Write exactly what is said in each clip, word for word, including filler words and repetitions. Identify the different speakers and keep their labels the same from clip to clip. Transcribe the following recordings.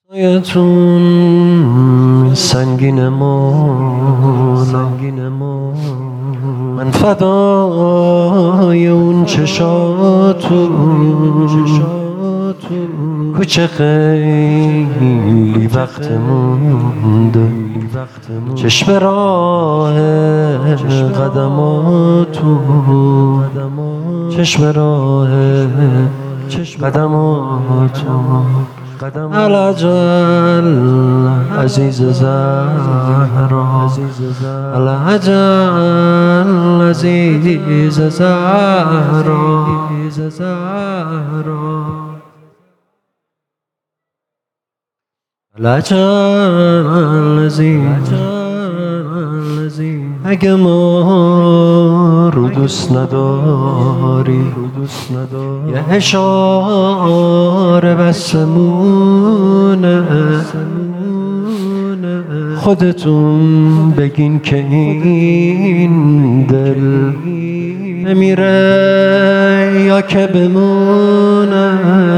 Speaker 1: یتون سنگین مولا من فدای اون چشاتون کوچه خیلی وقت مونده چشم راه قدماتون چشم راه قدماتون العجل عزیز زهرا العجل عزیز زهرا العجل عزیز اگه ما رو دوست نداری یه اشاره بسمونه خودتون بگین که این دل بمیره یا که بمونه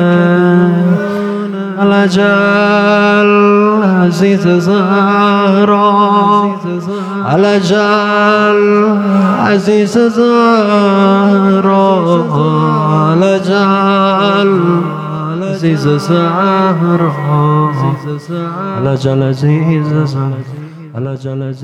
Speaker 1: العجل عزیز زهرا العجل عزیز زهرا العجل عزیز زهرا العجل عزیز زهرا